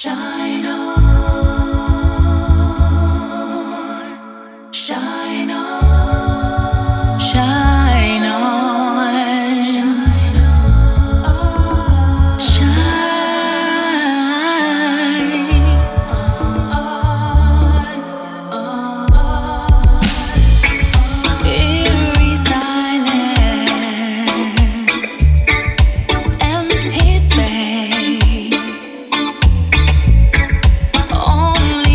Shine on, shine on, shine on, shine on, shine on. Eerie silence, empty space. Only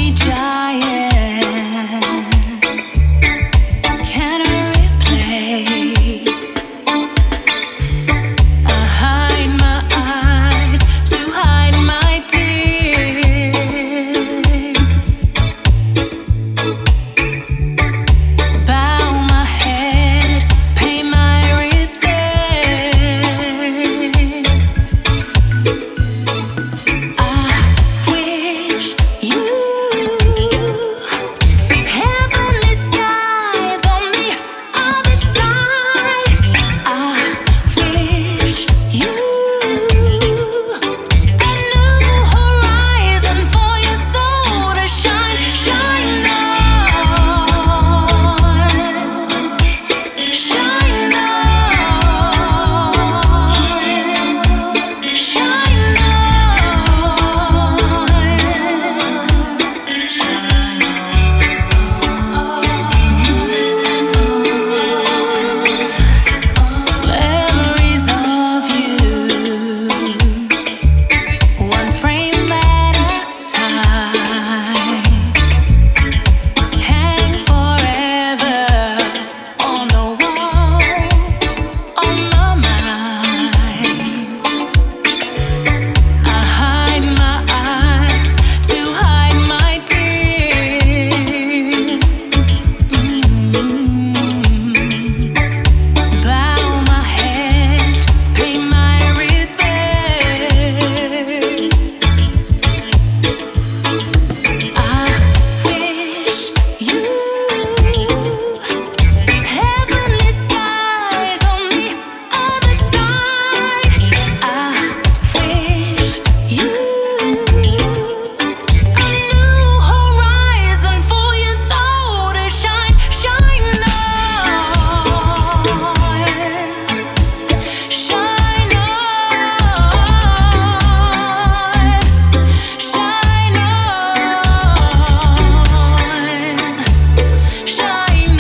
giants can replace. I hide my eyes to hide my tears. Bow my head, pay my respects. I wish you heavenly skies on the other side. I wish you a new horizon for your soul to shine, shine on, shine on, shine on. Memories of you, one frame at a time, hang forever on the walls, on my mind. I hide my eyes to hide my tears. Bow my head, pay my respect. I wish you heavenly skies on the other side. I wish you a new horizon for your soul to shine, shine on, shine on, shine on, shine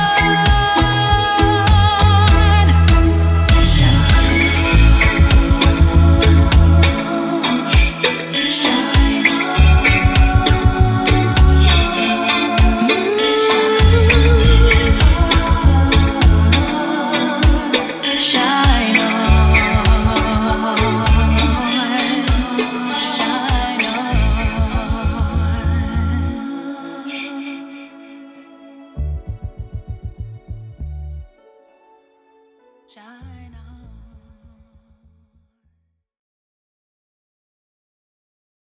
shine on, shine on.